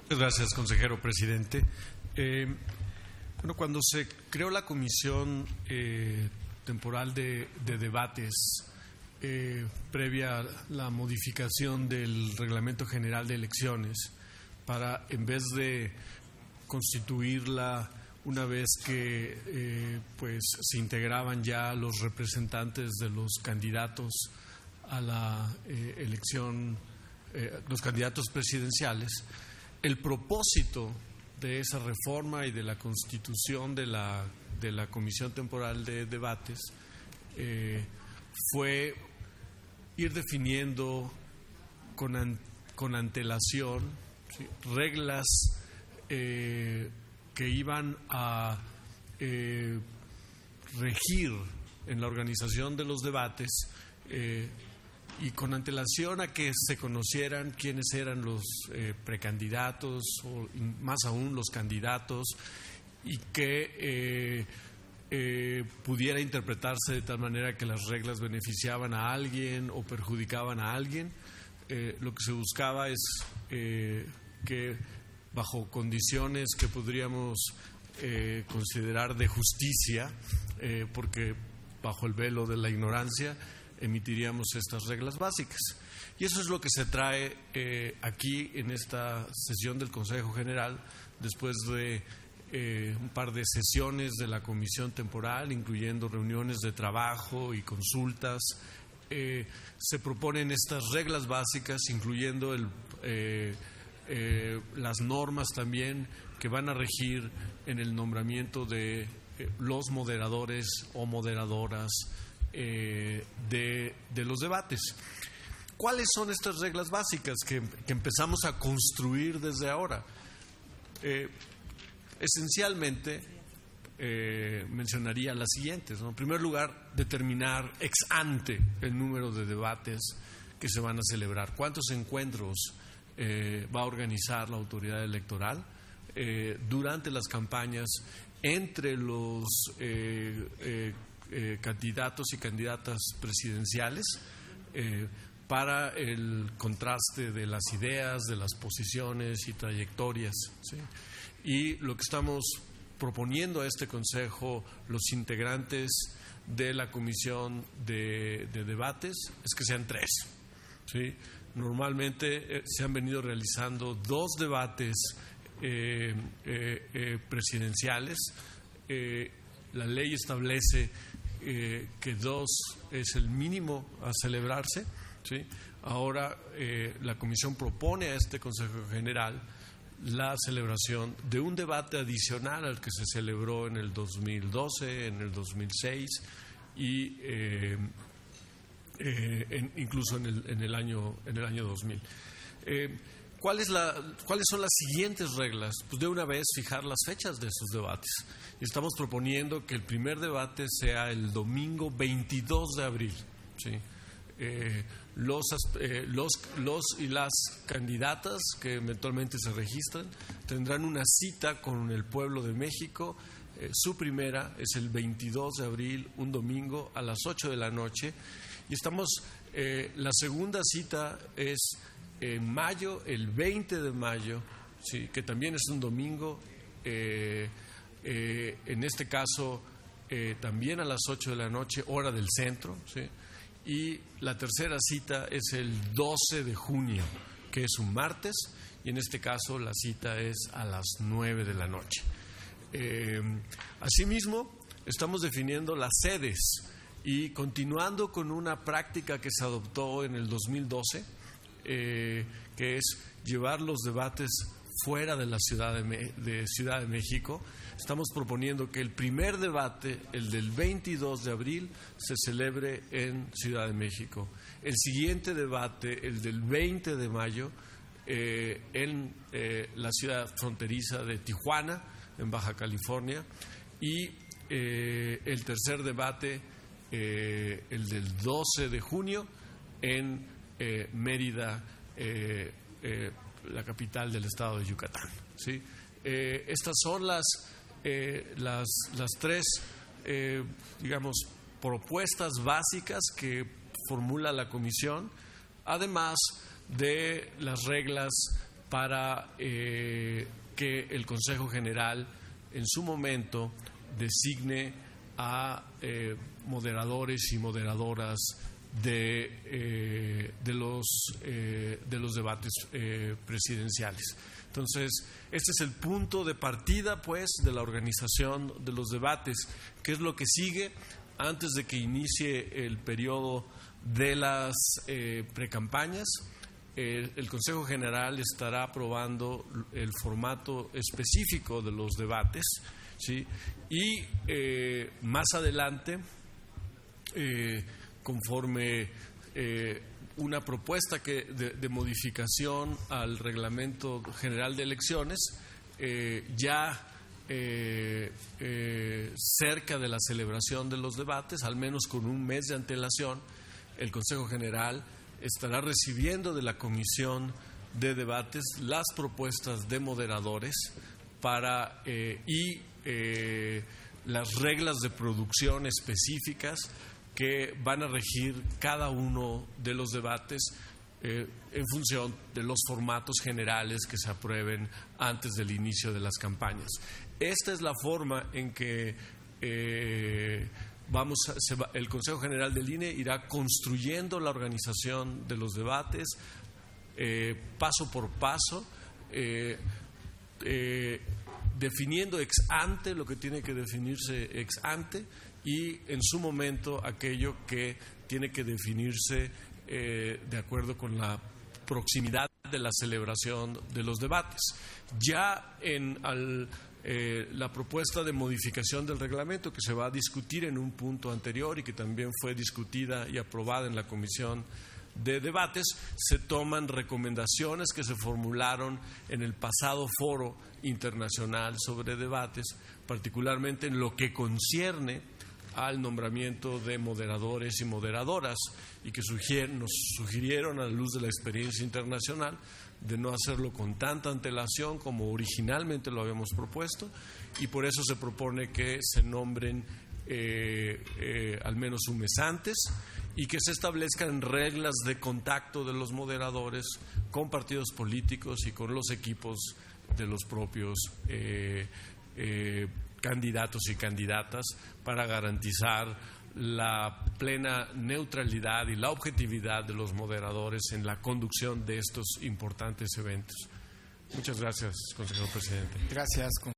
Muchas gracias, consejero presidente. Cuando se creó la comisión temporal de debates previa a la modificación del Reglamento General de Elecciones, para, en vez de constituirla una vez que pues se integraban ya los representantes de los candidatos a la elección, los candidatos presidenciales, el propósito de esa reforma y de la constitución de la Comisión Temporal de Debates fue ir definiendo con antelación, ¿sí?, reglas que iban a regir en la organización de los debates y con antelación a que se conocieran quiénes eran los precandidatos o más aún los candidatos, y que pudiera interpretarse de tal manera que las reglas beneficiaban a alguien o perjudicaban a alguien. Lo que se buscaba es que bajo condiciones que podríamos considerar de justicia, porque bajo el velo de la ignorancia emitiríamos estas reglas básicas. Y eso es lo que se trae aquí en esta sesión del Consejo General, después de un par de sesiones de la Comisión Temporal, incluyendo reuniones de trabajo y consultas. Se proponen estas reglas básicas, incluyendo las normas también que van a regir en el nombramiento de los moderadores o moderadoras de los debates. ¿Cuáles son estas reglas básicas que empezamos a construir desde ahora? Esencialmente mencionaría las siguientes, ¿no? En primer lugar, determinar ex ante el número de debates que se van a celebrar. ¿Cuántos encuentros va a organizar la autoridad electoral durante las campañas entre los candidatos y candidatas presidenciales, para el contraste de las ideas, de las posiciones y trayectorias, ¿sí? Y lo que estamos proponiendo a este Consejo, los integrantes de la Comisión de Debates, es que sean 3, ¿sí? Normalmente se han venido realizando 2 debates presidenciales. La ley establece que 2 es el mínimo a celebrarse, ¿sí? Ahora la Comisión propone a este Consejo General la celebración de un debate adicional al que se celebró en el 2012, en el 2006 y incluso en el año 2000. ¿Cuáles son las siguientes reglas? Pues de una vez fijar las fechas de esos debates. Y estamos proponiendo que el primer debate sea el domingo 22 de abril, ¿sí? Los y las candidatas que eventualmente se registran tendrán una cita con el pueblo de México. Su primera es el 22 de abril, un domingo, a las 8 de la noche. Y la segunda cita es en mayo, el 20 de mayo, ¿sí?, que también es un domingo, en este caso también a las 8 de la noche, hora del centro, ¿sí? Y la tercera cita es el 12 de junio, que es un martes, y en este caso la cita es a las 9 de la noche. Asimismo, estamos definiendo las sedes y continuando con una práctica que se adoptó en el 2012, que es llevar los debates fuera de la Ciudad de México. Estamos proponiendo que el primer debate, el del 22 de abril, se celebre en Ciudad de México. El siguiente debate, el del 20 de mayo, en la ciudad fronteriza de Tijuana, en Baja California. Y el tercer debate, el del 12 de junio, en Mérida, la capital del estado de Yucatán, ¿sí? Estas son las 3 propuestas básicas que formula la Comisión, además de las reglas para que el Consejo General en su momento designe a moderadores y moderadoras de los debates presidenciales. Entonces, este es el punto de partida, pues, de la organización de los debates. ¿Qué es lo que sigue antes de que inicie el periodo de las precampañas? El Consejo General estará aprobando el formato específico de los debates, ¿sí? Y más adelante, conforme una propuesta de modificación al Reglamento General de Elecciones, cerca de la celebración de los debates, al menos con un mes de antelación, el Consejo General estará recibiendo de la Comisión de Debates las propuestas de moderadores y las reglas de producción específicas que van a regir cada uno de los debates en función de los formatos generales que se aprueben antes del inicio de las campañas. Esta es la forma en que el Consejo General del INE irá construyendo la organización de los debates paso por paso, definiendo ex ante lo que tiene que definirse ex ante y en su momento aquello que tiene que definirse de acuerdo con la proximidad de la celebración de los debates. Ya en la propuesta de modificación del reglamento que se va a discutir en un punto anterior y que también fue discutida y aprobada en la Comisión de Debates, se toman recomendaciones que se formularon en el pasado foro internacional sobre debates, particularmente en lo que concierne al nombramiento de moderadores y moderadoras, y que nos sugirieron, a la luz de la experiencia internacional, de no hacerlo con tanta antelación como originalmente lo habíamos propuesto, y por eso se propone que se nombren al menos un mes antes y que se establezcan reglas de contacto de los moderadores con partidos políticos y con los equipos de los propios candidatos y candidatas para garantizar la plena neutralidad y la objetividad de los moderadores en la conducción de estos importantes eventos. Muchas gracias, consejero presidente. Gracias.